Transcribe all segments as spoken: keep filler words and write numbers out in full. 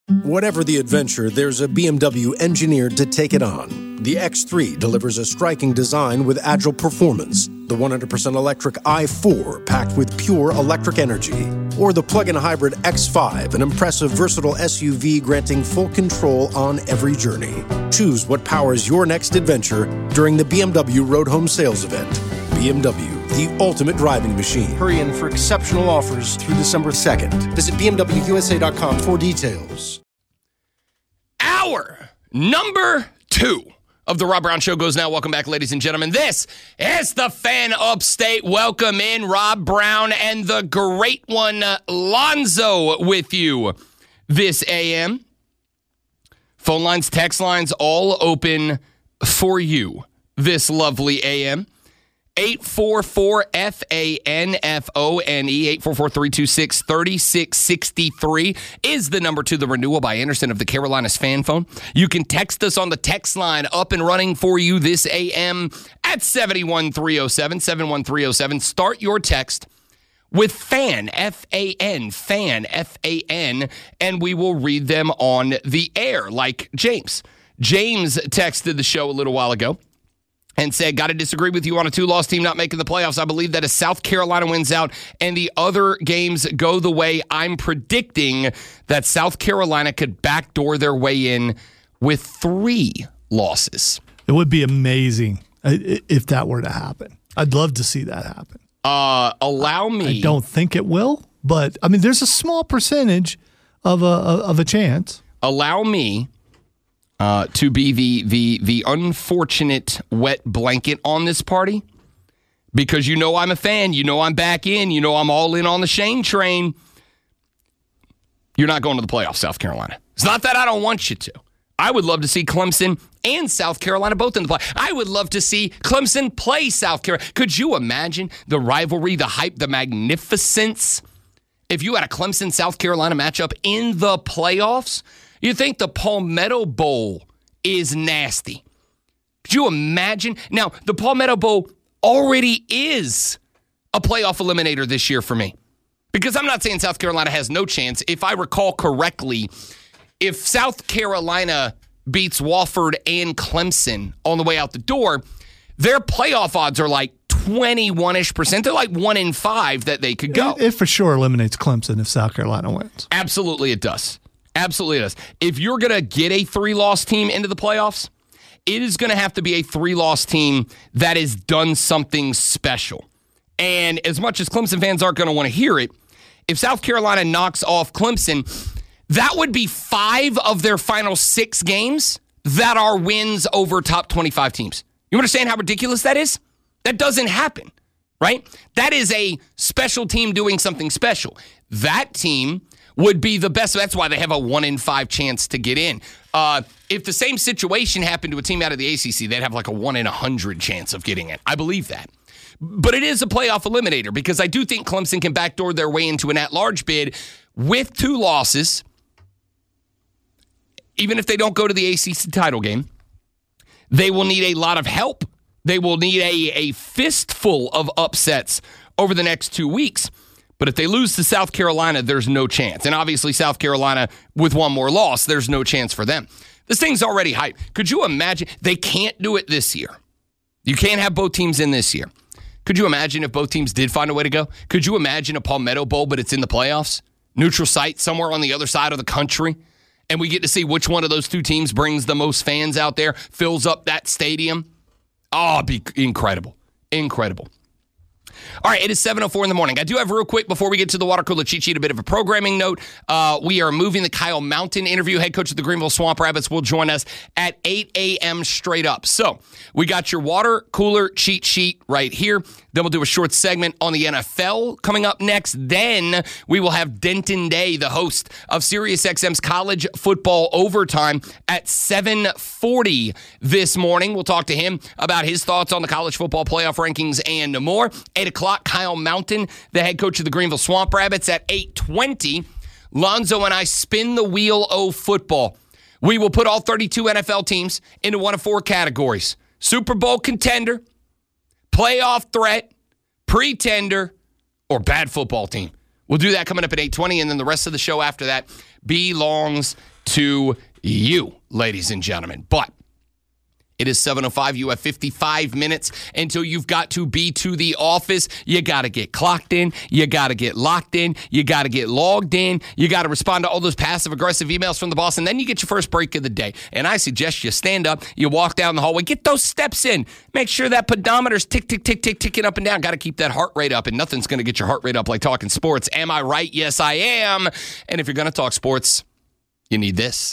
Whatever the adventure, there's a B M W engineered to take it on. The X three delivers a striking design with agile performance. The one hundred percent electric i four packed with pure electric energy. Or the plug-in hybrid X five, an impressive versatile S U V granting full control on every journey. Choose what powers your next adventure during the B M W Road Home Sales Event. B M W, the ultimate driving machine. Hurry in for exceptional offers through December second. Visit B M W U S A dot com for details. Hour number two of the Rob Brown Show goes now. Welcome back, ladies and gentlemen. This is the Fan Upstate. Welcome in Rob Brown and the great one, Lonzo, with you this A M. Phone lines, text lines, all open for you this lovely A M. eight four four F A N F O N E, eight four four, three two six, three six six three is the number to the Renewal by Anderson of the Carolinas fan phone. You can text us on the text line, up and running for you this A M at seven one three oh seven, seven one three oh seven. Start your text with FAN, F A N, FAN, F A N, and we will read them on the air, like James. James texted the show a little while ago and said, got to disagree with you on a two-loss team not making the playoffs. I believe that if South Carolina wins out and the other games go the way I'm predicting, that South Carolina could backdoor their way in with three losses. It would be amazing if that were to happen. I'd love to see that happen. Uh, allow me. I don't think it will, but, I mean, there's a small percentage of a, of a chance. Allow me Uh, to be the the the unfortunate wet blanket on this party, because you know I'm a fan, you know I'm back in, you know I'm all in on the Shane train. You're not going to the playoffs, South Carolina. It's not that I don't want you to. I would love to see Clemson and South Carolina both in the play. I would love to see Clemson play South Carolina. Could you imagine the rivalry, the hype, the magnificence? If you had a Clemson-South Carolina matchup in the playoffs, you think the Palmetto Bowl is nasty. Could you imagine? Now, the Palmetto Bowl already is a playoff eliminator this year for me. Because I'm not saying South Carolina has no chance. If I recall correctly, if South Carolina beats Wofford and Clemson on the way out the door, their playoff odds are like twenty-one-ish percent. They're like one in five that they could go. It, it for sure eliminates Clemson if South Carolina wins. Absolutely it does. Absolutely it does. If you're going to get a three-loss team into the playoffs, it is going to have to be a three-loss team that has done something special. And as much as Clemson fans aren't going to want to hear it, if South Carolina knocks off Clemson, that would be five of their final six games that are wins over top twenty-five teams. You understand how ridiculous that is? That doesn't happen, right? That is a special team doing something special. That team would be the best. That's why they have a one in five chance to get in. Uh, if the same situation happened to a team out of the A C C, they'd have like a one in one hundred chance of getting in. I believe that. But it is a playoff eliminator because I do think Clemson can backdoor their way into an at-large bid with two losses, even if they don't go to the A C C title game. They will need a lot of help. They will need a, a fistful of upsets over the next two weeks. But if they lose to South Carolina, there's no chance. And obviously South Carolina, with one more loss, there's no chance for them. This thing's already hyped. Could you imagine? They can't do it this year. You can't have both teams in this year. Could you imagine if both teams did find a way to go? Could you imagine a Palmetto Bowl, but it's in the playoffs? Neutral site somewhere on the other side of the country? And we get to see which one of those two teams brings the most fans out there, fills up that stadium? Oh, it'd be incredible. Incredible. All right, it is seven oh four in the morning. I do have real quick, before we get to the water cooler cheat sheet, a bit of a programming note. Uh, we are moving the Kyle Mountain interview. Head coach of the Greenville Swamp Rabbits will join us at eight a.m. straight up. So we got your water cooler cheat sheet right here. Then we'll do a short segment on the N F L coming up next. Then we will have Denton Day, the host of SiriusXM's College Football Overtime, at seven forty this morning. We'll talk to him about his thoughts on the college football playoff rankings and more. eight o'clock, Kyle Mountain, the head coach of the Greenville Swamp Rabbits, at eight twenty. Lonzo and I spin the wheel of football. We will put all thirty-two N F L teams into one of four categories: Super Bowl contender, playoff threat, pretender, or bad football team. We'll do that coming up at eight twenty, and then the rest of the show after that belongs to you, ladies and gentlemen. But it is seven oh five. You have fifty-five minutes until you've got to be to the office. You got to get clocked in. You got to get locked in. You got to get logged in. You got to respond to all those passive-aggressive emails from the boss, and then you get your first break of the day. And I suggest you stand up, you walk down the hallway, get those steps in. Make sure that pedometer's tick, tick, tick, tick, ticking up and down. Got to keep that heart rate up, and nothing's going to get your heart rate up like talking sports. Am I right? Yes, I am. And if you're going to talk sports, you need this.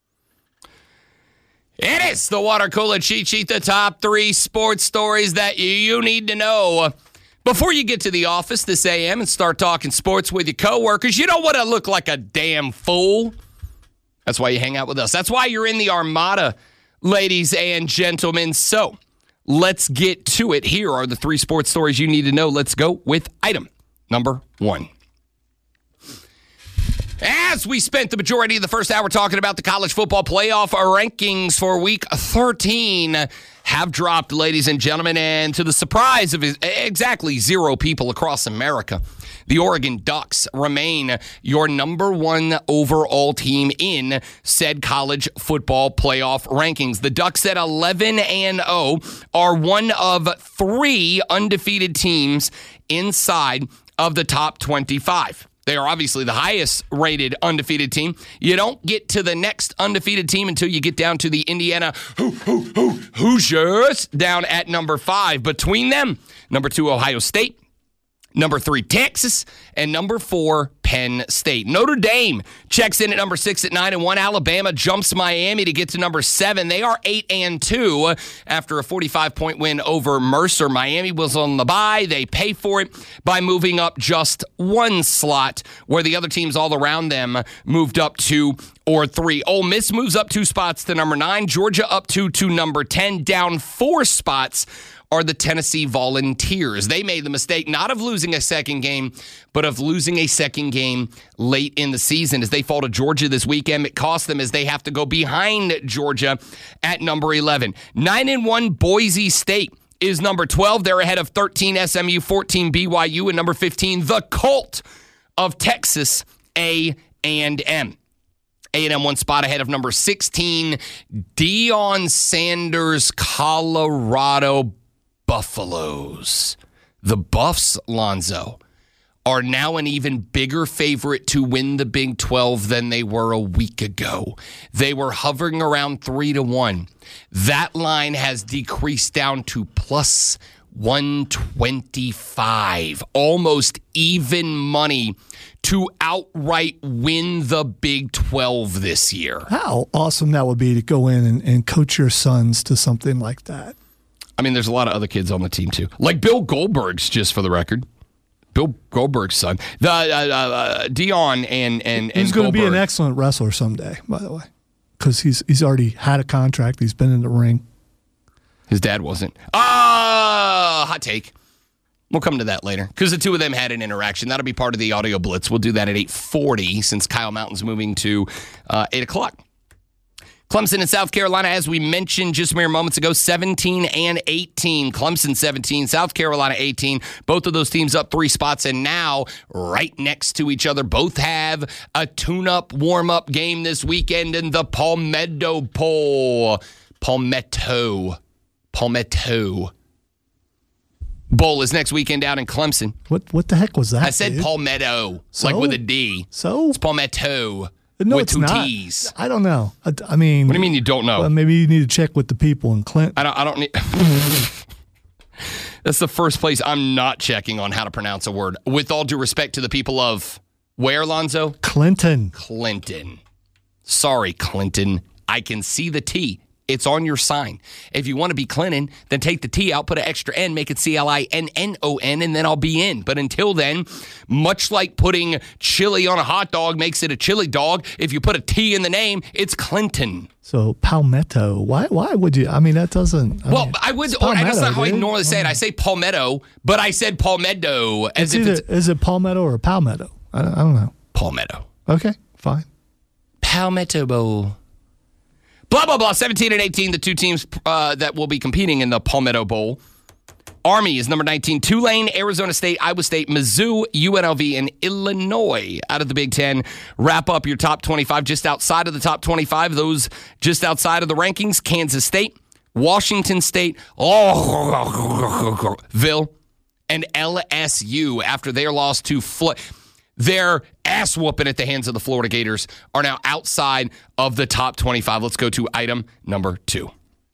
It is the Water Cooler Cheat Sheet, the top three sports stories that you need to know before you get to the office this A M and start talking sports with your coworkers. You don't want to look like a damn fool. That's why you hang out with us. That's why you're in the Armada, ladies and gentlemen. So let's get to it. Here are the three sports stories you need to know. Let's go with item number one. As we spent the majority of the first hour talking about the college football playoff rankings for week thirteen have dropped, ladies and gentlemen, and to the surprise of exactly zero people across America, the Oregon Ducks remain your number one overall team in said college football playoff rankings. The Ducks at eleven and oh are one of three undefeated teams inside of the top twenty-five. They are obviously the highest rated undefeated team. You don't get to the next undefeated team until you get down to the Indiana Ho- Ho- Ho- Hoosiers down at number five. Between them, number two, Ohio State, number three, Texas, and number four, Penn State. Notre Dame checks in at number six at nine and one. Alabama jumps Miami to get to number seven. They are eight and two after a forty-five point win over Mercer. Miami was on the bye. They pay for it by moving up just one slot, where the other teams all around them moved up two or three. Ole Miss moves up two spots to number nine. Georgia up two to number ten. Down four spots are the Tennessee Volunteers. They made the mistake not of losing a second game, but of losing a second game late in the season as they fall to Georgia this weekend. It cost them as they have to go behind Georgia at number eleven. nine and one Boise State is number twelve. They're ahead of thirteen S M U, fourteen B Y U, and number fifteen, the Colt of Texas A and M. A and M one spot ahead of number sixteen, Deion Sanders, Colorado Buffaloes. The Buffs, Lonzo, are now an even bigger favorite to win the Big twelve than they were a week ago. They were hovering around three to one. That line has decreased down to plus one twenty-five. Almost even money to outright win the Big twelve this year. How awesome that would be to go in and, and coach your sons to something like that. I mean, there's a lot of other kids on the team, too. Like Bill Goldberg's, just for the record. Bill Goldberg's son. The uh, uh, Deion and, and, and He's going to be Goldberg. an excellent wrestler someday, by the way, because he's, he's already had a contract. He's been in the ring. His dad wasn't. Ah, uh, hot take. We'll come to that later because the two of them had an interaction. That'll be part of the audio blitz. We'll do that at eight forty since Kyle Mountain's moving to uh, eight o'clock. Clemson and South Carolina, as we mentioned just mere moments ago, seventeen and eighteen. Clemson seventeen, South Carolina eighteen. Both of those teams up three spots and now right next to each other. Both have a tune-up, warm-up game this weekend in the Palmetto Bowl. Palmetto. Palmetto Bowl is next weekend down in Clemson. What what the heck was that? I said dude? Palmetto, So? like with a D. So? It's Palmetto. No, with it's two not. T's. I don't know. I, I mean, What do you mean you don't know? Well, maybe you need to check with the people in Clinton. I don't. I don't need. That's the first place I'm not checking on how to pronounce a word. With all due respect to the people of where, Lonzo? Clinton. Clinton. Sorry, Clinton. I can see the T. It's on your sign. If you want to be Clinton, then take the T out, put an extra N, make it C L I N N O N, and then I'll be in. But until then, much like putting chili on a hot dog makes it a chili dog, if you put a T in the name, it's Clinton. So Palmetto. Why? Why would you? I mean, that doesn't. I Well, mean, I would. it's Or, that's not how I dude. normally say it. I say palmetto, but I said palmetto as It's if either, it's is it Palmetto or Palmetto? I don't, I don't know. palmetto. Okay, fine. Palmetto Bowl. Blah, blah, blah. seventeen and eighteen, the two teams uh, that will be competing in the Palmetto Bowl. Army is number nineteen. Tulane, Arizona State, Iowa State, Mizzou, U N L V, and Illinois out of the Big Ten. Wrap up your top twenty-five. Just outside of the top twenty-five, those just outside of the rankings, Kansas State, Washington State, oh, Ville, and L S U after their loss to Florida. Their ass whooping at the hands of the Florida Gators are now outside of the top twenty-five. Let's go to item number two.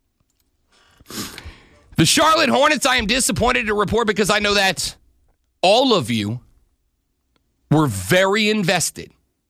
The Charlotte Hornets, I am disappointed to report because I know that all of you were very invested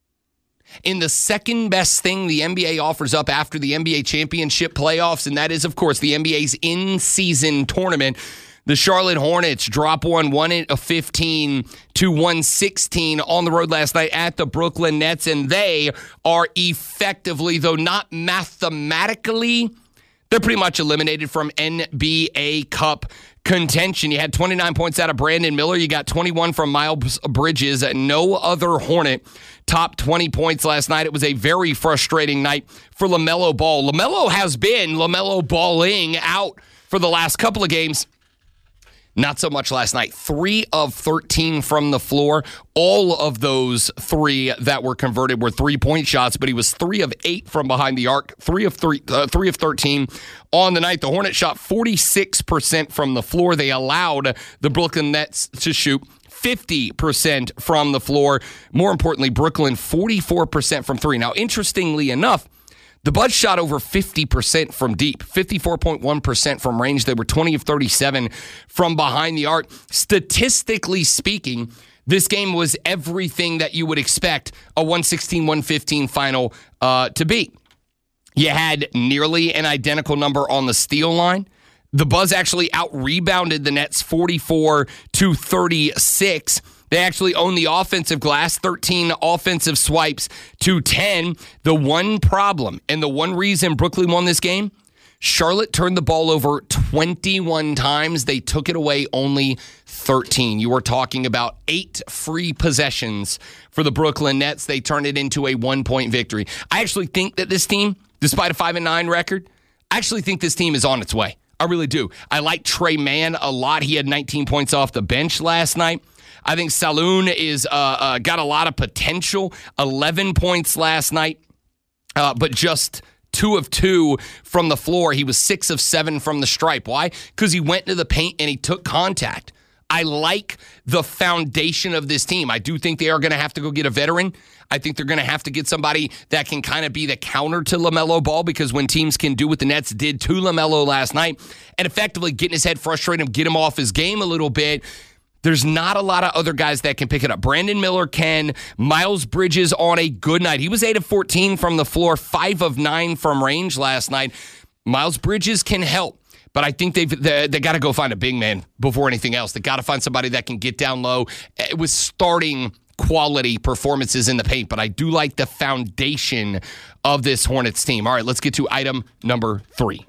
in the second best thing the N B A offers up after the N B A championship playoffs, and that is, of course, the N B A's in-season tournament. The Charlotte Hornets drop one, one fifteen to one sixteen on the road last night at the Brooklyn Nets, and they are effectively, though not mathematically, they're pretty much eliminated from N B A Cup contention. You had twenty-nine points out of Brandon Miller. You got twenty-one from Miles Bridges. No other Hornet top twenty points last night. It was a very frustrating night for LaMelo Ball. LaMelo has been LaMelo balling out for the last couple of games. Not so much last night. Three of thirteen from the floor. All of those three that were converted were three-point shots, but he was three of eight from behind the arc, three of three, uh, three of thirteen on the night. The Hornets shot forty-six percent from the floor. They allowed the Brooklyn Nets to shoot fifty percent from the floor. More importantly, Brooklyn forty-four percent from three. Now, interestingly enough, the Buds shot over fifty percent from deep, fifty-four point one percent from range. They were twenty of thirty-seven from behind the arc. Statistically speaking, this game was everything that you would expect a one sixteen one fifteen final uh, to be. You had nearly an identical number on the steal line. The Buds actually out-rebounded the Nets forty-four to thirty-six. They actually own the offensive glass, thirteen offensive swipes to ten. The one problem and the one reason Brooklyn won this game, Charlotte turned the ball over twenty-one times. They took it away only thirteen. You were talking about eight free possessions for the Brooklyn Nets. They turned it into a one-point victory. I actually think that this team, despite a five and nine record, I actually think this team is on its way. I really do. I like Trey Mann a lot. He had nineteen points off the bench last night. I think Saloon is uh, uh, got a lot of potential. eleven points last night, uh, but just two of two from the floor. He was six of seven from the stripe. Why? Because he went into the paint and he took contact. I like the foundation of this team. I do think they are going to have to go get a veteran. I think they're going to have to get somebody that can kind of be the counter to LaMelo Ball, because when teams can do what the Nets did to LaMelo last night and effectively getting his head frustrated him, get him off his game a little bit, there's not a lot of other guys that can pick it up. Brandon Miller can. Miles Bridges on a good night. He was eight of fourteen from the floor, five of nine from range last night. Miles Bridges can help, but I think they've they, they got to go find a big man before anything else. They got to find somebody that can get down low with starting quality performances in the paint. But I do like the foundation of this Hornets team. All right, let's get to item number three.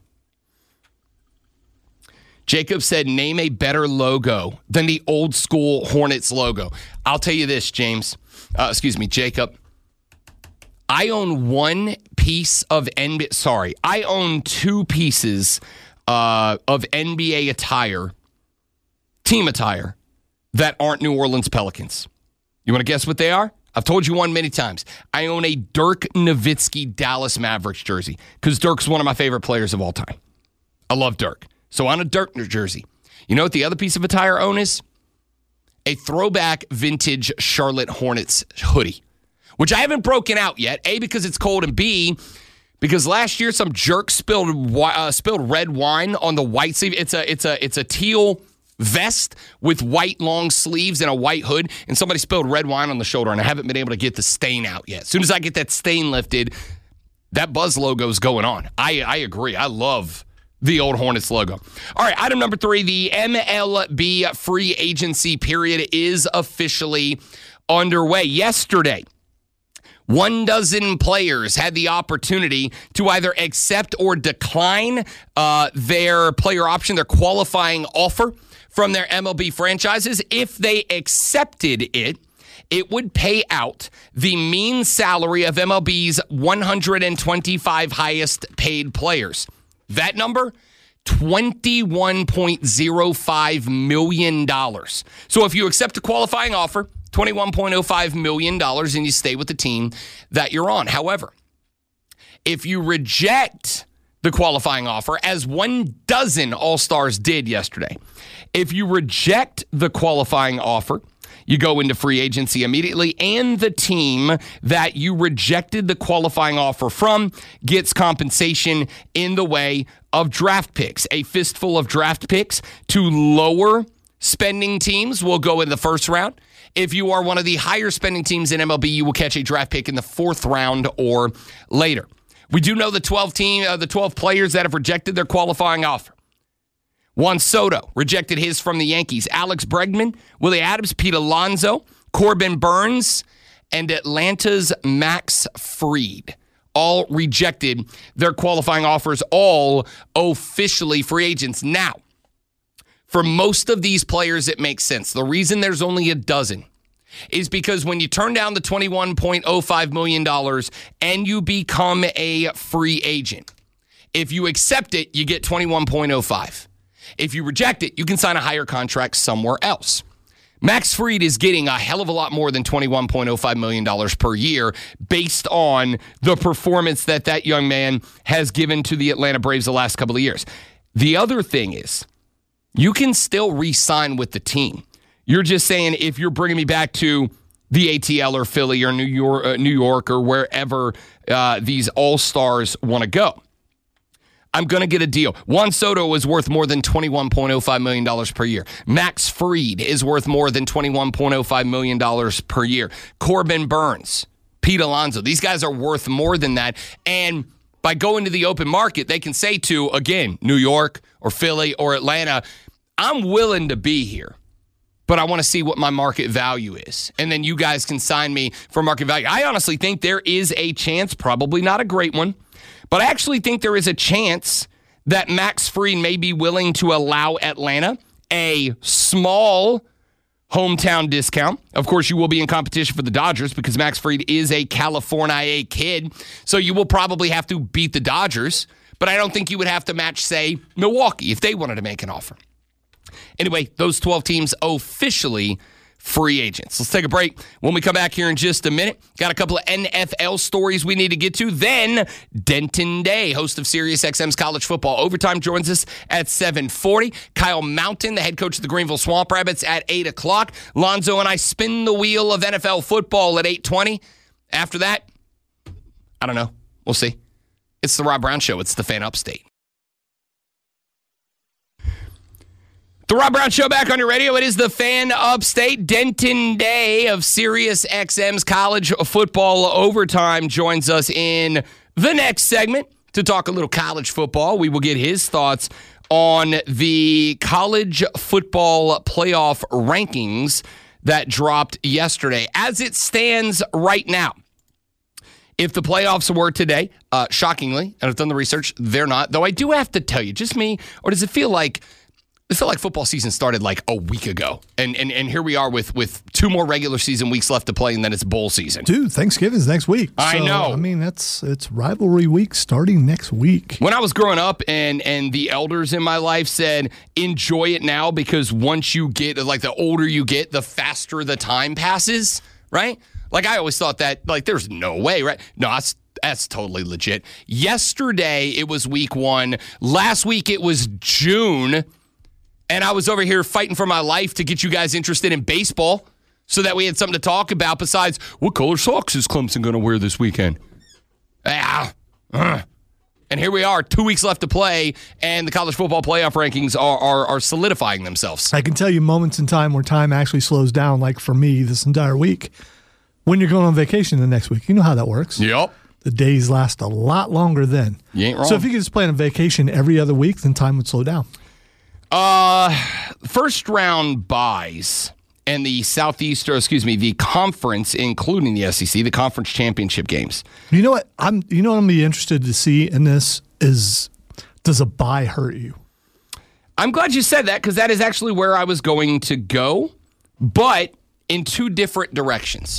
Jacob said, name a better logo than the old school Hornets logo. I'll tell you this, James. Uh, excuse me, Jacob. I own one piece of N B A. Sorry, I own two pieces uh, of N B A attire, team attire, that aren't New Orleans Pelicans. You want to guess what they are? I've told you one many times. I own a Dirk Nowitzki Dallas Mavericks jersey because Dirk's one of my favorite players of all time. I love Dirk. So on a Dirk jersey. You know what the other piece of attire I own is? A throwback vintage Charlotte Hornets hoodie, which I haven't broken out yet. A, because it's cold, and B, because last year some jerk spilled uh, spilled red wine on the white sleeve. It's a it's a it's a teal vest with white long sleeves and a white hood, and somebody spilled red wine on the shoulder, and I haven't been able to get the stain out yet. As soon as I get that stain lifted, that Buzz logo is going on. I I agree. I love the old Hornets logo. All right, item number three, the M L B free agency period is officially underway. Yesterday, one dozen players had the opportunity to either accept or decline uh, their player option, their qualifying offer from their M L B franchises. If they accepted it, it would pay out the mean salary of M L B's one hundred twenty-five highest paid players. That number, twenty-one point oh five million dollars. So if you accept a qualifying offer, twenty-one point oh five million dollars, and you stay with the team that you're on. However, if you reject the qualifying offer, as one dozen All-Stars did yesterday, if you reject the qualifying offer, you go into free agency immediately, and the team that you rejected the qualifying offer from gets compensation in the way of draft picks. A fistful of draft picks to lower spending teams will go in the first round. If you are one of the higher spending teams in M L B, you will catch a draft pick in the fourth round or later. We do know the twelve team, uh, the twelve players that have rejected their qualifying offer. Juan Soto rejected his from the Yankees. Alex Bregman, Willie Adams, Pete Alonso, Corbin Burns, and Atlanta's Max Fried all rejected their qualifying offers, all officially free agents. Now, for most of these players, it makes sense. The reason there's only a dozen is because when you turn down the twenty-one point oh five million dollars and you become a free agent, if you accept it, you get twenty-one point oh five. If you reject it, you can sign a higher contract somewhere else. Max Fried is getting a hell of a lot more than twenty-one point oh five million dollars per year based on the performance that that young man has given to the Atlanta Braves the last couple of years. The other thing is, you can still re-sign with the team. You're just saying, if you're bringing me back to the A T L or Philly or New York, uh, New York or wherever uh, these all-stars want to go, I'm going to get a deal. Juan Soto is worth more than twenty-one point oh five million dollars per year. Max Fried is worth more than twenty-one point oh five million dollars per year. Corbin Burns, Pete Alonso, these guys are worth more than that. And by going to the open market, they can say to, again, New York or Philly or Atlanta, I'm willing to be here, but I want to see what my market value is. And then you guys can sign me for market value. I honestly think there is a chance, probably not a great one, but I actually think there is a chance that Max Fried may be willing to allow Atlanta a small hometown discount. Of course, you will be in competition for the Dodgers because Max Fried is a California kid, so you will probably have to beat the Dodgers, but I don't think you would have to match, say, Milwaukee if they wanted to make an offer. Anyway, those twelve teams officially free agents. Let's take a break. When we come back here in just a minute, got a couple of N F L stories we need to get to. Then Denton Day, host of SiriusXM's College Football Overtime, joins us at seven forty. Kyle Mountain, the head coach of the Greenville Swamp Rabbits, at eight o'clock. Lonzo and I spin the wheel of N F L football at eight twenty. After that, I don't know. We'll see. It's the Rob Brown Show. It's the Fan Upstate. The Rob Brown Show back on your radio. It is the Fan Upstate. Denton Day of SiriusXM's College Football Overtime joins us in the next segment to talk a little college football. We will get his thoughts on the college football playoff rankings that dropped yesterday. As it stands right now, if the playoffs were today, uh, shockingly, and I've done the research, they're not. Though I do have to tell you, just me, or does it feel like It felt like football season started like a week ago, and and and here we are with with two more regular season weeks left to play, and then it's bowl season. Dude, Thanksgiving's next week. I so, know. I mean, that's it's rivalry week starting next week. When I was growing up, and and the elders in my life said, enjoy it now because once you get like the older you get, the faster the time passes. Right? Like I always thought that like there's no way. Right? No, that's. That's totally legit. Yesterday it was week one. Last week it was June. And I was over here fighting for my life to get you guys interested in baseball so that we had something to talk about besides, what color socks is Clemson going to wear this weekend? Ah, uh. And here we are, two weeks left to play, and the college football playoff rankings are, are, are solidifying themselves. I can tell you moments in time where time actually slows down, like for me this entire week. When you're going on vacation the next week, you know how that works. Yep. The days last a lot longer then. You ain't wrong. So if you could just plan a vacation every other week, then time would slow down. Uh, first round buys and the Southeast, or excuse me, the conference, including the S E C, the conference championship games. You know what? I'm. You know what I'm be interested to see in this is, does a bye hurt you? I'm glad you said that because that is actually where I was going to go, but in two different directions.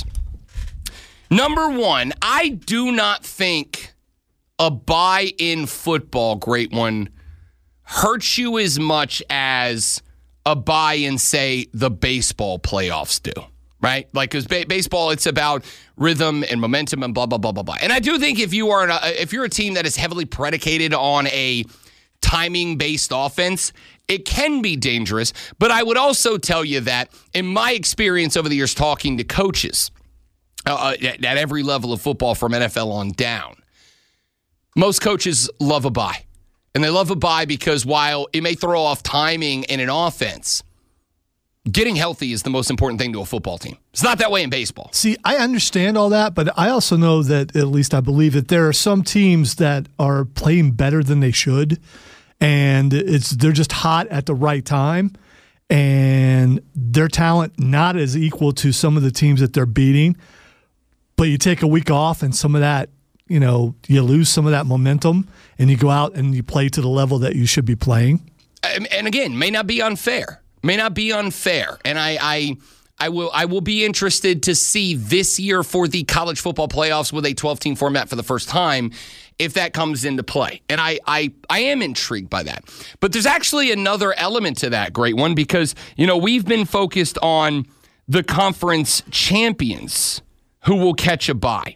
Number one, I do not think a bye in football, great one, hurts you as much as a bye in, say, the baseball playoffs do, right? Like, because ba- baseball, it's about rhythm and momentum and blah, blah, blah, blah, blah. And I do think if you are an, if you're a team that is heavily predicated on a timing-based offense, it can be dangerous. But I would also tell you that in my experience over the years talking to coaches uh, at, at every level of football from N F L on down, most coaches love a bye. And they love a bye because while it may throw off timing in an offense, getting healthy is the most important thing to a football team. It's not that way in baseball. See, I understand all that, but I also know that, at least I believe, that there are some teams that are playing better than they should, and it's they're just hot at the right time, and their talent not as equal to some of the teams that they're beating. But you take a week off, and some of that, you know, you lose some of that momentum, and you go out and you play to the level that you should be playing. And again, may not be unfair. May not be unfair. And I, I I will I will be interested to see this year for the college football playoffs with a twelve-team format for the first time, if that comes into play. And I, I, I am intrigued by that. But there's actually another element to that, great one, because, you know, we've been focused on the conference champions who will catch a bye.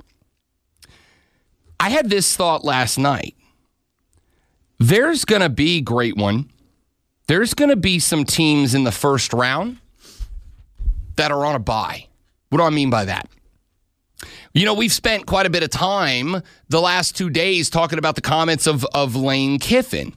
I had this thought last night. There's going to be, great one, there's going to be some teams in the first round that are on a bye. What do I mean by that? You know, we've spent quite a bit of time the last two days talking about the comments of, of Lane Kiffin.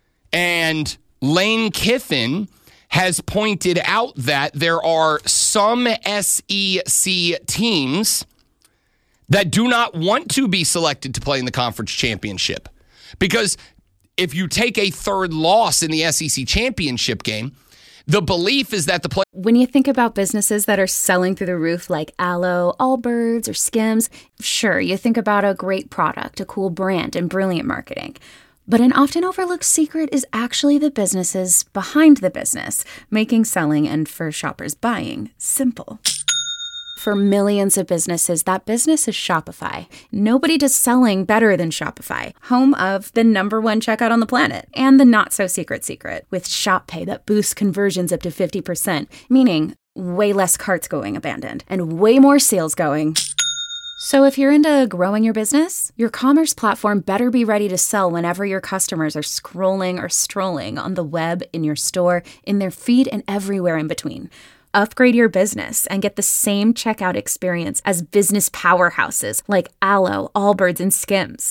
And Lane Kiffin has pointed out that there are some S E C teams that do not want to be selected to play in the conference championship. Because if you take a third loss in the S E C championship game, the belief is that the play. When you think about businesses that are selling through the roof like Aloe, Allbirds, or Skims, sure, you think about a great product, a cool brand, and brilliant marketing. But an often overlooked secret is actually the businesses behind the business, making selling and, for shoppers, buying simple. For millions of businesses, that business is Shopify. Nobody does selling better than Shopify, home of the number one checkout on the planet and the not-so-secret secret with Shop Pay that boosts conversions up to fifty percent, meaning way less carts going abandoned and way more sales going. So if you're into growing your business, your commerce platform better be ready to sell whenever your customers are scrolling or strolling on the web, in your store, in their feed, and everywhere in between. Upgrade your business and get the same checkout experience as business powerhouses like Aloe, Allbirds, and Skims.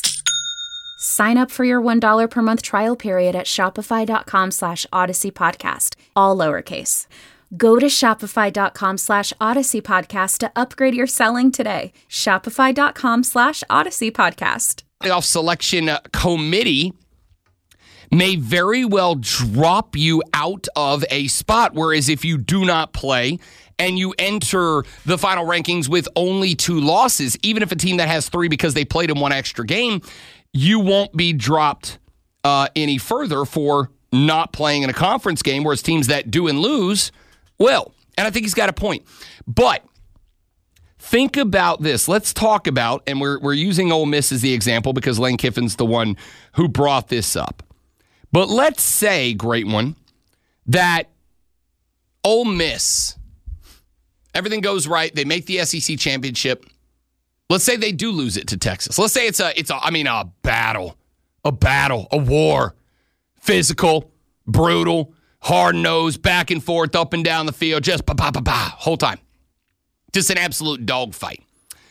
Sign up for your one dollar per month trial period at shopify.com slash Odyssey Podcast, all lowercase. Go to shopify.com slash Odyssey Podcast to upgrade your selling today. Shopify.com slash Odyssey Podcast. Playoff selection committee may very well drop you out of a spot. Whereas if you do not play and you enter the final rankings with only two losses, even if a team that has three because they played in one extra game, you won't be dropped uh, any further for not playing in a conference game, whereas teams that do and lose will. And I think he's got a point. But think about this. Let's talk about, and we're, we're using Ole Miss as the example because Lane Kiffin's the one who brought this up. But let's say, great one, that Ole Miss, everything goes right. They make the S E C championship. Let's say they do lose it to Texas. Let's say it's a, it's a, I mean, a battle, a battle, a war, physical, brutal, hard-nosed, back and forth, up and down the field, just ba-ba-ba-ba, whole time. Just an absolute dogfight.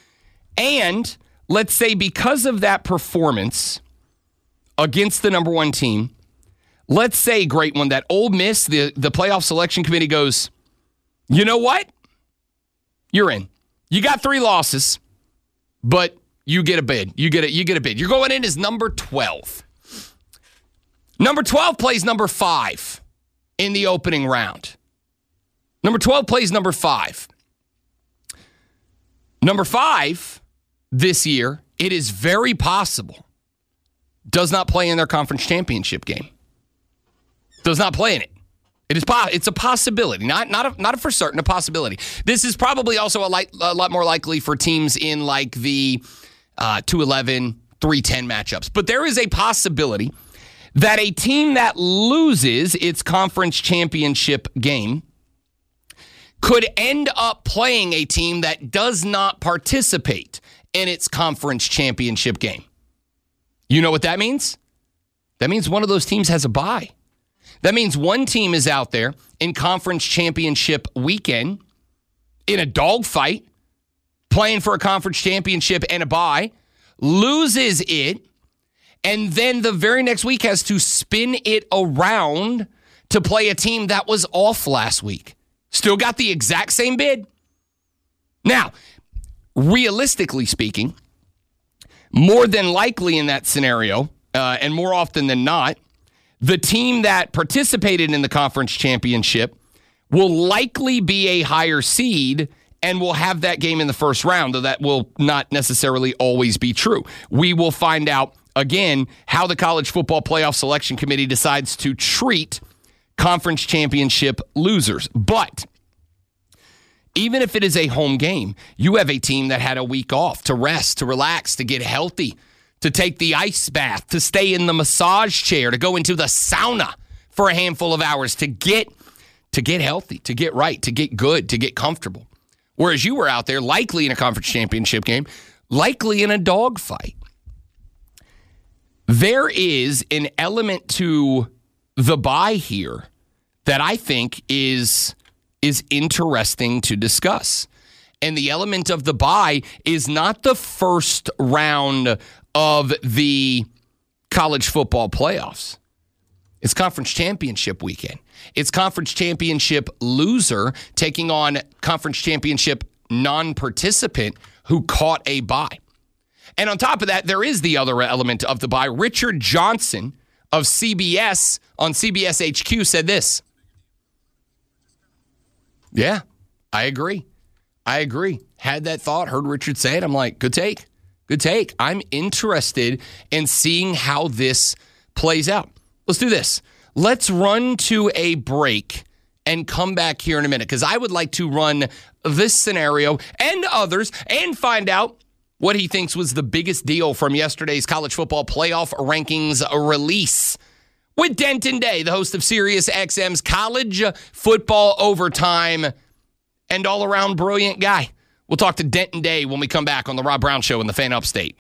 And let's say because of that performance against the number one team, let's say, great one, that Ole Miss, the, the playoff selection committee goes, you know what? You're in. You got three losses, but you get a bid. You get a, you get a bid. You're going in as number twelve. Number twelve plays number five in the opening round. Number twelve plays number five. Number five this year, it is very possible, does not play in their conference championship game. Does not play in it. It is po- It's a possibility, not not a, not a for certain, a possibility. This is probably also a, light, a lot more likely for teams in like the uh, two eleven, three ten matchups. But there is a possibility that a team that loses its conference championship game could end up playing a team that does not participate in its conference championship game. You know what that means? That means one of those teams has a bye. That means one team is out there in conference championship weekend in a dogfight, playing for a conference championship and a bye, loses it, and then the very next week has to spin it around to play a team that was off last week. Still got the exact same bid. Now, realistically speaking, more than likely in that scenario, uh, and more often than not, the team that participated in the conference championship will likely be a higher seed and will have that game in the first round, though that will not necessarily always be true. We will find out, again, how the College Football Playoff Selection Committee decides to treat conference championship losers. But even if it is a home game, you have a team that had a week off to rest, to relax, to get healthy, to take the ice bath, to stay in the massage chair, to go into the sauna for a handful of hours, to get to get healthy, to get right, to get good, to get comfortable. Whereas you were out there likely in a conference championship game, likely in a dogfight. There is an element to the bye here that I think is, is interesting to discuss. And the element of the bye is not the first round of the college football playoffs. It's conference championship weekend. It's conference championship loser taking on conference championship non-participant who caught a bye. And on top of that, there is the other element of the bye. Richard Johnson of C B S on C B S H Q said this. Yeah, I agree. I agree. Had that thought, heard Richard say it. I'm like, good take. Good take. I'm interested in seeing how this plays out. Let's do this. Let's run to a break and come back here in a minute, because I would like to run this scenario and others and find out what he thinks was the biggest deal from yesterday's college football playoff rankings release with Denton Day, the host of Sirius X M's College Football Overtime and all-around brilliant guy. We'll talk to Denton Day when we come back on the Rob Brown Show in the Fan Upstate.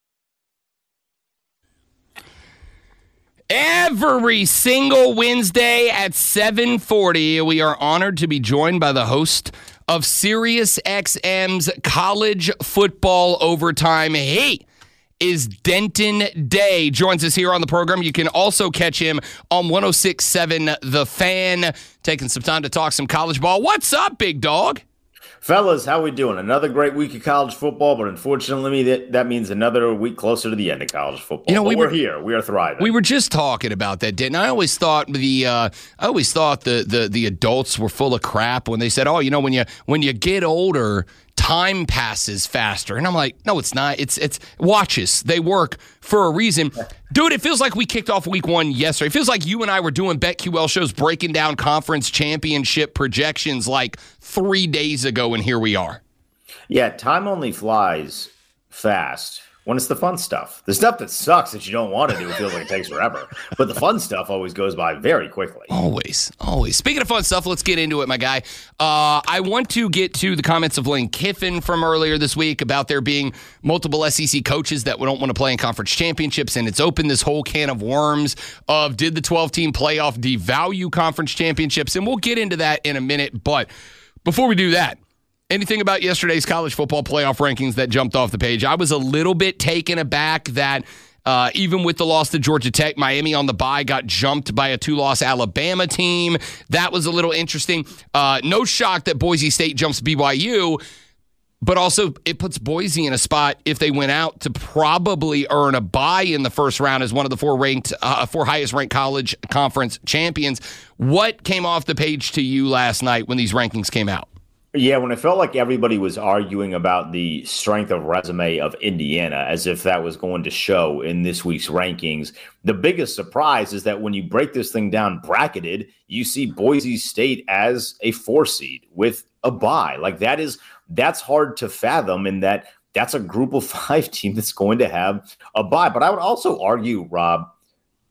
Every single Wednesday at seven forty, we are honored to be joined by the host of Sirius X M's College Football Overtime. He is Denton Day. Joins us here on the program. You can also catch him on one oh six point seven The Fan, taking some time to talk some college ball. What's up, big dog? Fellas, how we doing? Another great week of college football, but unfortunately, that, that means another week closer to the end of college football. You know, we but we're were, here. We are thriving. We were just talking about that, didn't I? I always thought the uh, I always thought the, the the adults were full of crap when they said, "Oh, you know, when you when you get older, time passes faster." And I'm like, "No, it's not. It's it's watches. They work for a reason." Dude, it feels like we kicked off week one yesterday. It feels like you and I were doing BetQL shows breaking down conference championship projections like three days ago, and here we are. Yeah, time only flies fast when it's the fun stuff. The stuff that sucks that you don't want to do, it feels like it takes forever. But the fun stuff always goes by very quickly. Always, always. Speaking of fun stuff, let's get into it, my guy. Uh, I want to get to the comments of Lane Kiffin from earlier this week about there being multiple S E C coaches that don't want to play in conference championships, and it's opened this whole can of worms of did the twelve-team playoff devalue conference championships, and we'll get into that in a minute. But before we do that, anything about yesterday's college football playoff rankings that jumped off the page? I was a little bit taken aback that uh, even with the loss to Georgia Tech, Miami on the bye got jumped by a two-loss Alabama team. That was a little interesting. Uh, no shock that Boise State jumps B Y U, but also it puts Boise in a spot, if they went out, to probably earn a bye in the first round as one of the four ranked, uh, four highest-ranked college conference champions. What came off the page to you last night when these rankings came out? Yeah, when it felt like everybody was arguing about the strength of resume of Indiana, as if that was going to show in this week's rankings, the biggest surprise is that when you break this thing down bracketed, you see Boise State as a four seed with a bye. Like that is, that's hard to fathom, in that that's a group of five team that's going to have a bye. But I would also argue, Rob,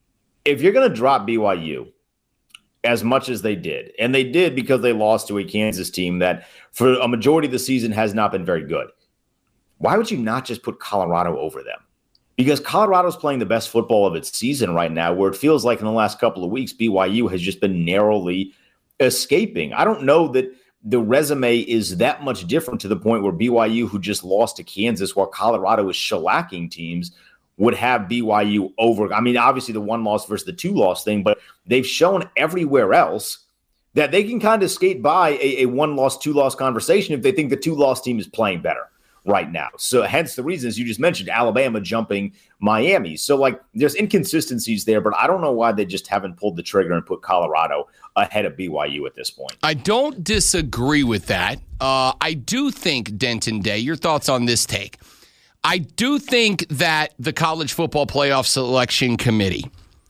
if you're going to drop B Y U as much as they did, and they did because they lost to a Kansas team that for a majority of the season has not been very good, why would you not just put Colorado over them? Because Colorado's playing the best football of its season right now, where it feels like in the last couple of weeks, B Y U has just been narrowly escaping. I don't know that the resume is that much different to the point where B Y U, who just lost to Kansas while Colorado is shellacking teams, would have B Y U over. I mean, obviously the one loss versus the two loss thing, but they've shown everywhere else that they can kind of skate by a, a one loss, two loss conversation if they think the two loss team is playing better right now. So hence the reasons you just mentioned, Alabama jumping Miami. So like there's inconsistencies there, but I don't know why they just haven't pulled the trigger and put Colorado ahead of B Y U at this point. I don't disagree with that. Uh, I do think, Denton Day, your thoughts on this take. I do think that the College Football Playoff Selection Committee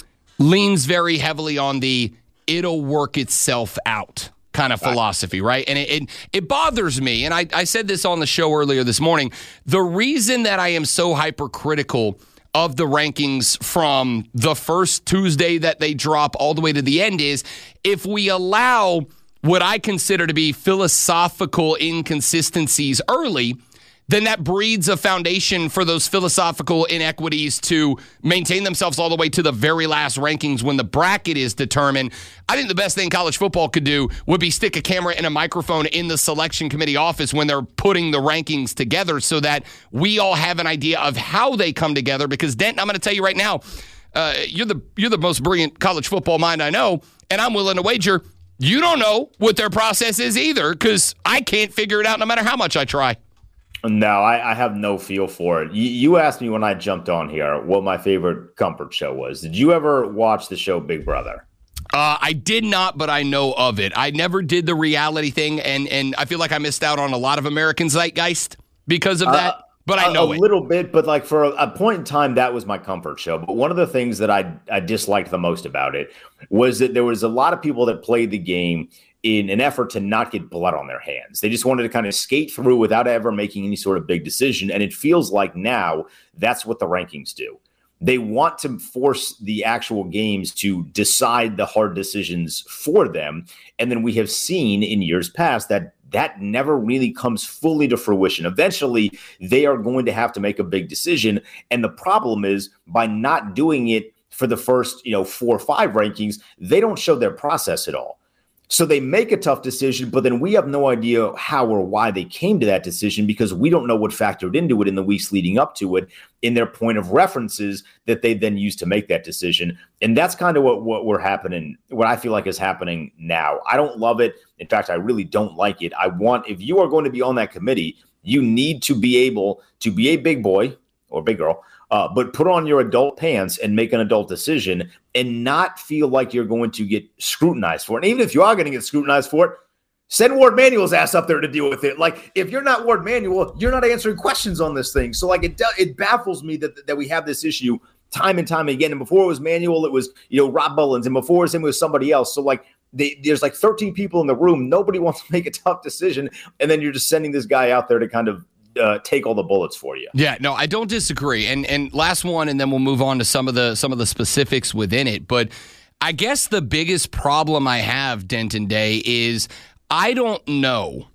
leans very heavily on the it'll work itself out kind of philosophy, right? And it, it it bothers me, and I, I said this on the show earlier this morning, the reason that I am so hypercritical of the rankings from the first Tuesday that they drop all the way to the end is if we allow what I consider to be philosophical inconsistencies early, then that breeds a foundation for those philosophical inequities to maintain themselves all the way to the very last rankings when the bracket is determined. I think the best thing college football could do would be stick a camera and a microphone in the selection committee office when they're putting the rankings together so that we all have an idea of how they come together. Because, Denton, I'm going to tell you right now, uh, you're the you're the most brilliant college football mind I know, and I'm willing to wager you don't know what their process is either because I can't figure it out no matter how much I try. No, I, I have no feel for it. You, you asked me when I jumped on here what my favorite comfort show was. Did you ever watch the show Big Brother? Uh, I did not, but I know of it. I never did the reality thing, and and I feel like I missed out on a lot of American zeitgeist because of that. Uh, but I know a, a it. little bit, but like for a, a point in time, that was my comfort show. But one of the things that I I disliked the most about it was that there was a lot of people that played the game in an effort to not get blood on their hands. They just wanted to kind of skate through without ever making any sort of big decision. And it feels like now that's what the rankings do. They want to force the actual games to decide the hard decisions for them. And then we have seen in years past that that never really comes fully to fruition. Eventually, they are going to have to make a big decision. And the problem is by not doing it for the first, you know, four or five rankings, they don't show their process at all. So they make a tough decision, but then we have no idea how or why they came to that decision because we don't know what factored into it in the weeks leading up to it in their point of references that they then use to make that decision. And that's kind of what, what we're happening, what I feel like is happening now. I don't love it. In fact, I really don't like it. I want, if you are going to be on that committee, you need to be able to be a big boy or big girl, Uh, but put on your adult pants and make an adult decision and not feel like you're going to get scrutinized for it. And even if you are going to get scrutinized for it, send Ward Manuel's ass up there to deal with it. Like, if you're not Ward Manuel, you're not answering questions on this thing. So, like, it it baffles me that, that we have this issue time and time again. And before it was Manuel, it was, you know, Rob Mullins. And before him, it was somebody else. So, like, they, there's like thirteen people in the room. Nobody wants to make a tough decision. And then you're just sending this guy out there to kind of Uh, take all the bullets for you. Yeah, no, I don't disagree. And and last one, and then we'll move on to some of the some of the specifics within it. But I guess the biggest problem I have, Denton Day, is I don't know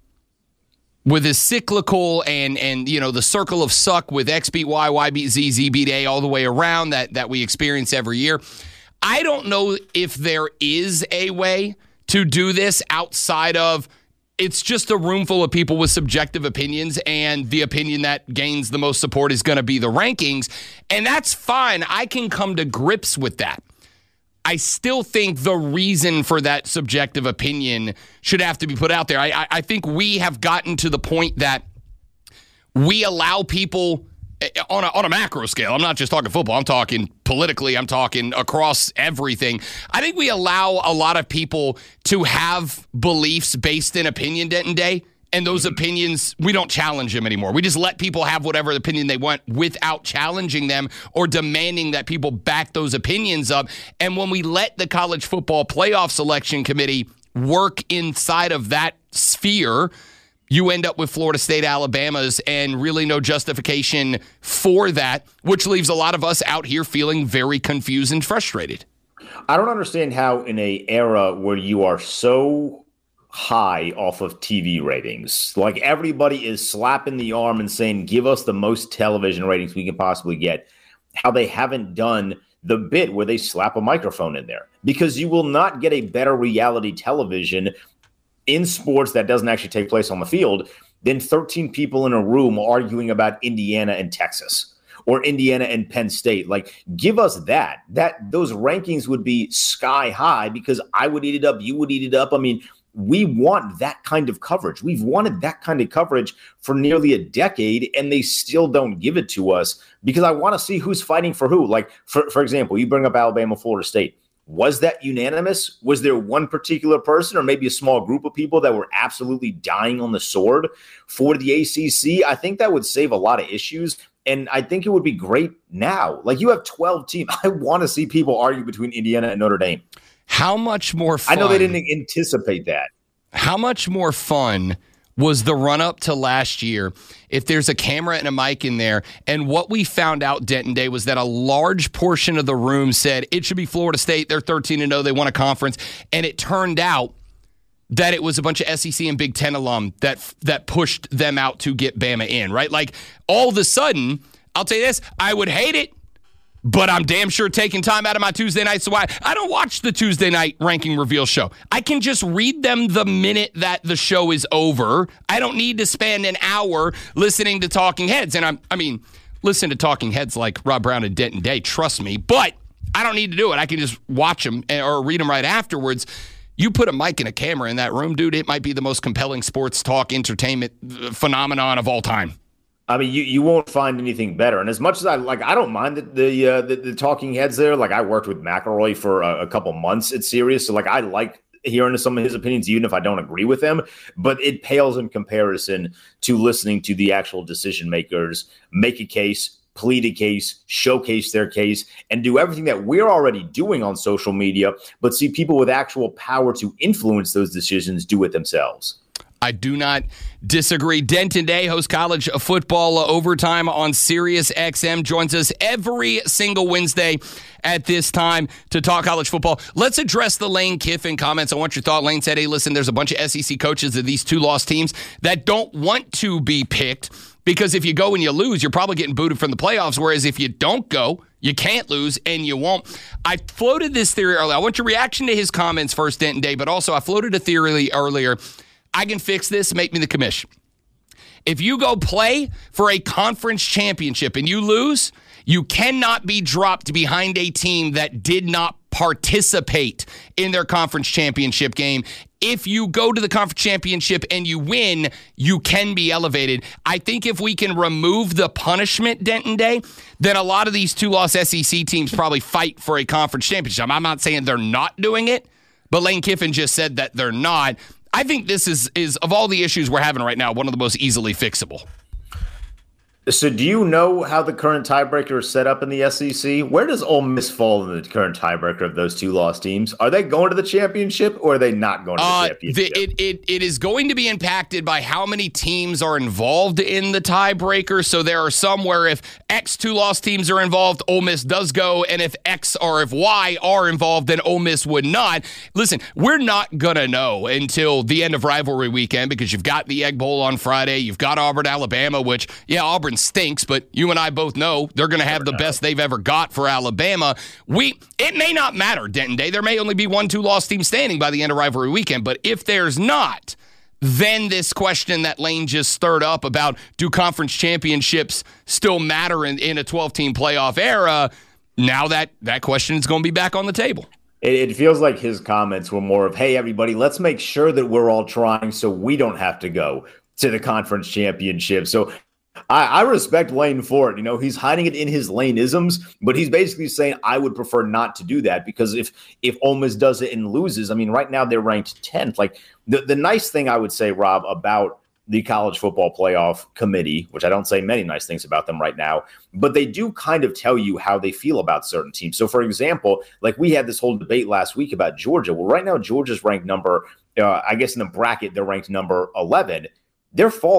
with as cyclical and and you know the circle of suck with X beat Y, Y beat Z, Z beat A all the way around that that we experience every year. I don't know if there is a way to do this outside of it's just a room full of people with subjective opinions, and the opinion that gains the most support is going to be the rankings. And that's fine. I can come to grips with that. I still think the reason for that subjective opinion should have to be put out there. I, I think we have gotten to the point that we allow people on a, on a macro scale. I'm not just talking football. I'm talking politically. I'm talking across everything. I think we allow a lot of people to have beliefs based in opinion, Denton Day, and those opinions, we don't challenge them anymore. We just let people have whatever opinion they want without challenging them or demanding that people back those opinions up. And when we let the College Football Playoff Selection Committee work inside of that sphere, you end up with Florida State, Alabama's, and really no justification for that, which leaves a lot of us out here feeling very confused and frustrated. I don't understand how in a era where you are so high off of T V ratings, like everybody is slapping the arm and saying, give us the most television ratings we can possibly get, how they haven't done the bit where they slap a microphone in there, because you will not get a better reality television in sports that doesn't actually take place on the field than thirteen people in a room arguing about Indiana and Texas or Indiana and Penn State. Like, give us that. That those rankings would be sky high because I would eat it up. You would eat it up. I mean, we want that kind of coverage. We've wanted that kind of coverage for nearly a decade, and they still don't give it to us because I want to see who's fighting for who. Like, for, for example, you bring up Alabama, Florida State. Was that unanimous? Was there one particular person or maybe a small group of people that were absolutely dying on the sword for the A C C? I think that would save a lot of issues, and I think it would be great now. Like, you have twelve teams. I want to see people argue between Indiana and Notre Dame. How much more fun? I know they didn't anticipate that. How much more fun was the run-up to last year if there's a camera and a mic in there? And what we found out, Denton Day, was that a large portion of the room said it should be Florida State. They're thirteen and oh. They won a conference. And it turned out that it was a bunch of S E C and Big Ten alum that that pushed them out to get Bama in, right? Like, all of a sudden, I'll tell you this, I would hate it, but I'm damn sure taking time out of my Tuesday night. So I, I don't watch the Tuesday night ranking reveal show. I can just read them the minute that the show is over. I don't need to spend an hour listening to talking heads. And I'm, I mean, listen to talking heads like Rob Brown and Denton Day, trust me. But I don't need to do it. I can just watch them or read them right afterwards. You put a mic and a camera in that room, dude, it might be the most compelling sports talk entertainment phenomenon of all time. I mean, you, you won't find anything better. And as much as I like, I don't mind the the, uh, the the talking heads there. Like, I worked with McElroy for a, a couple months at Sirius, so like I like hearing some of his opinions, even if I don't agree with them. But it pales in comparison to listening to the actual decision makers make a case, plead a case, showcase their case, and do everything that we're already doing on social media, but see people with actual power to influence those decisions do it themselves. I do not disagree. Denton Day, hosts college football overtime on Sirius X M, joins us every single Wednesday at this time to talk college football. Let's address the Lane Kiffin comments. I want your thought. Lane said, hey, listen, there's a bunch of S E C coaches of these two lost teams that don't want to be picked because if you go and you lose, you're probably getting booted from the playoffs, whereas if you don't go, you can't lose, and you won't. I floated this theory earlier. I want your reaction to his comments first, Denton Day, but also I floated a theory earlier. I can fix this, make me the commission. If you go play for a conference championship and you lose, you cannot be dropped behind a team that did not participate in their conference championship game. If you go to the conference championship and you win, you can be elevated. I think if we can remove the punishment, Denton Day, then a lot of these two-loss S E C teams probably fight for a conference championship. I'm not saying they're not doing it, but Lane Kiffin just said that they're not. I think this is, is of all the issues we're having right now, one of the most easily fixable. So do you know how the current tiebreaker is set up in the S E C? Where does Ole Miss fall in the current tiebreaker of those two lost teams? Are they going to the championship or are they not going to the uh, championship? The, it, it, it is going to be impacted by how many teams are involved in the tiebreaker. So there are some where if X two lost teams are involved, Ole Miss does go. And if X or if Y are involved, then Ole Miss would not. Listen, we're not going to know until the end of rivalry weekend because you've got the Egg Bowl on Friday. You've got Auburn, Alabama, which, yeah, Auburn stinks, but you and I both know they're going to have the best they've ever got for Alabama. We It may not matter, Denton Day. There may only be one two-loss team standing by the end of rivalry weekend, but if there's not, then this question that Lane just stirred up about do conference championships still matter in, in a twelve-team playoff era, now that, that question is going to be back on the table. It, it feels like his comments were more of, hey, everybody, let's make sure that we're all trying so we don't have to go to the conference championship. So I, I respect Lane for it. You know, he's hiding it in his Lane-isms, but he's basically saying, I would prefer not to do that because if if Ole Miss does it and loses, I mean, right now they're ranked tenth. Like the, the nice thing I would say, Rob, about the College Football Playoff Committee, which I don't say many nice things about them right now, but they do kind of tell you how they feel about certain teams. So, for example, like we had this whole debate last week about Georgia. Well, right now, Georgia's ranked number, uh, I guess in the bracket, they're ranked number eleven. They're falling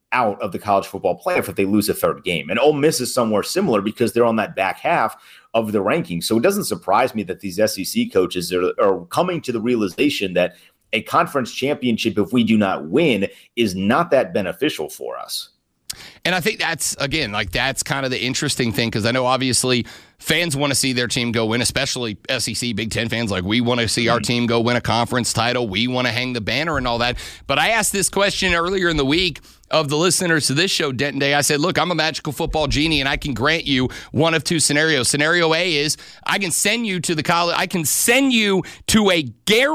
out of the college football playoff if they lose a third game. And Ole Miss is somewhere similar because they're on that back half of the rankings. So it doesn't surprise me that these S E C coaches are, are coming to the realization that a conference championship, if we do not win, is not that beneficial for us. And I think that's, again, like that's kind of the interesting thing, because I know obviously fans want to see their team go win, especially S E C, Big Ten fans. Like, we want to see our team go win a conference title. We want to hang the banner and all that. But I asked this question earlier in the week of the listeners to this show, Denton Day. I said, look, I'm a magical football genie, and I can grant you one of two scenarios. Scenario A is I can send you to the college, I can send you to a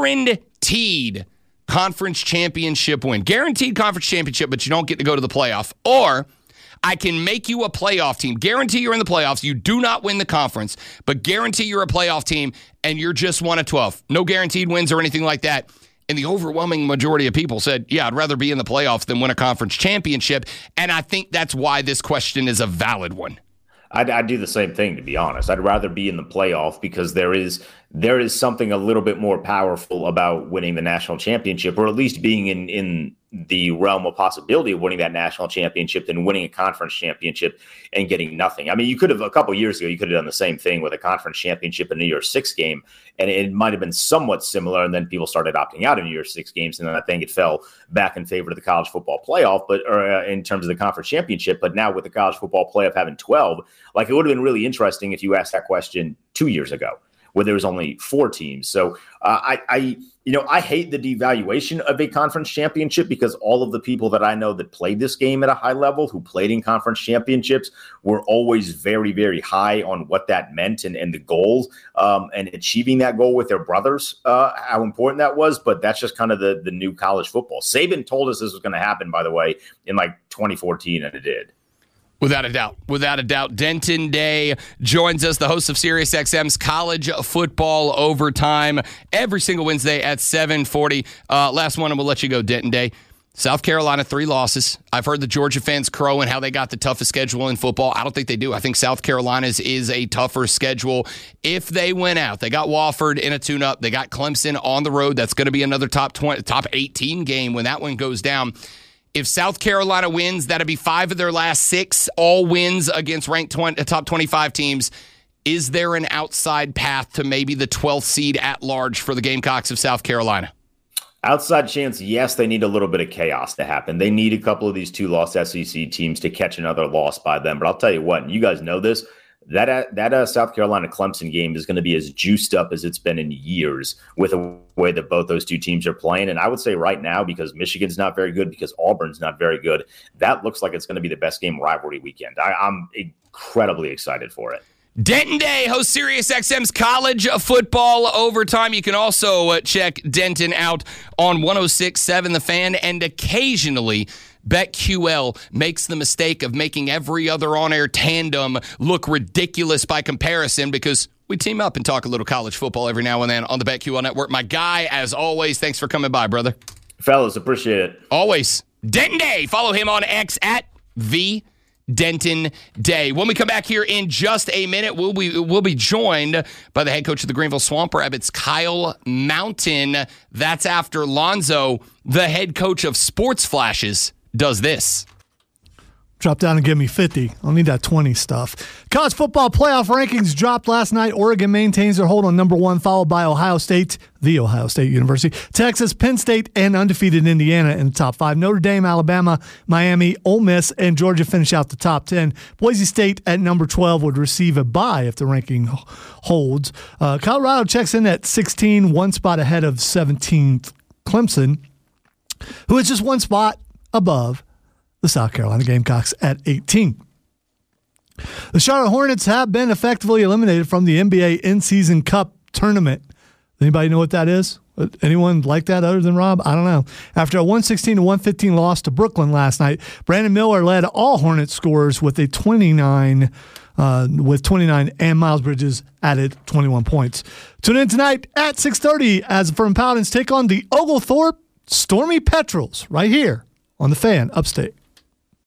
guaranteed conference championship win. Guaranteed conference championship, but you don't get to go to the playoff. Or I can make you a playoff team. Guarantee you're in the playoffs. You do not win the conference, but guarantee you're a playoff team, and you're just one of twelve. No guaranteed wins or anything like that. And the overwhelming majority of people said, yeah, I'd rather be in the playoffs than win a conference championship. And I think that's why this question is a valid one. I'd, I'd do the same thing, to be honest. I'd rather be in the playoff because there is there is something a little bit more powerful about winning the national championship, or at least being in, in the realm of possibility of winning that national championship than winning a conference championship and getting nothing. I mean, you could have, a couple of years ago, you could have done the same thing with a conference championship in New Year's Six game, and it might have been somewhat similar, and then people started opting out of New Year's Six games, and then I think it fell back in favor of the college football playoff, but or uh, in terms of the conference championship. But now with the college football playoff having twelve, like, it would have been really interesting if you asked that question two years ago, where there was only four teams. So uh, I, I, you know, I hate the devaluation of a conference championship, because all of the people that I know that played this game at a high level, who played in conference championships, were always very, very high on what that meant and, and the goals um, and achieving that goal with their brothers, uh, how important that was. But that's just kind of the, the new college football. Saban told us this was going to happen, by the way, in like twenty fourteen, and it did. Without a doubt. Without a doubt. Denton Day joins us, the host of SiriusXM's College Football Overtime, every single Wednesday at seven forty. Uh, last one, and we'll let you go, Denton Day. South Carolina, three losses. I've heard the Georgia fans crowing how they got the toughest schedule in football. I don't think they do. I think South Carolina's is a tougher schedule if they win out. They got Wofford in a tune-up. They got Clemson on the road. That's going to be another top twenty, top eighteen game when that one goes down. If South Carolina wins, that'll be five of their last six, all wins against ranked twenty, top twenty-five teams. Is there an outside path to maybe the twelfth seed at large for the Gamecocks of South Carolina? Outside chance, yes. They need a little bit of chaos to happen. They need a couple of these two-loss S E C teams to catch another loss by them. But I'll tell you what, and you guys know this, That that uh, South Carolina-Clemson game is going to be as juiced up as it's been in years with the way that both those two teams are playing. And I would say right now, because Michigan's not very good, because Auburn's not very good, that looks like it's going to be the best game rivalry weekend. I, I'm incredibly excited for it. Denton Day hosts SiriusXM's College Football Overtime. You can also uh, check Denton out on one oh six point seven The Fan, and occasionally BetQL makes the mistake of making every other on-air tandem look ridiculous by comparison, because we team up and talk a little college football every now and then on the BetQL network. My guy, as always, thanks for coming by, brother. Fellas, appreciate it. Always. Denton Day. Follow him on X at the Denton Day. When we come back here in just a minute, we'll be we'll be joined by the head coach of the Greenville Swamp Rabbits, Kyle Mountain. That's after Lonzo, the head coach of Sports Flashes, does this. Drop down and give me fifty. I'll need that twenty stuff. College football playoff rankings dropped last night. Oregon maintains their hold on number one, followed by Ohio State, the Ohio State University, Texas, Penn State, and undefeated Indiana in the top five. Notre Dame, Alabama, Miami, Ole Miss, and Georgia finish out the top ten. Boise State at number twelve would receive a bye if the ranking holds. Uh, Colorado checks in at sixteen, one spot ahead of seventeenth Clemson, who is just one spot above the South Carolina Gamecocks at eighteen. The Charlotte Hornets have been effectively eliminated from the N B A In-Season Cup tournament. Anybody know what that is? Anyone like that other than Rob? I don't know. After a one sixteen to one fifteen loss to Brooklyn last night, Brandon Miller led all Hornets scorers with a twenty-nine, uh, with twenty-nine, and Miles Bridges added twenty-one points. Tune in tonight at six thirty as From Paladins take on the Oglethorpe Stormy Petrels right here on The Fan, Upstate.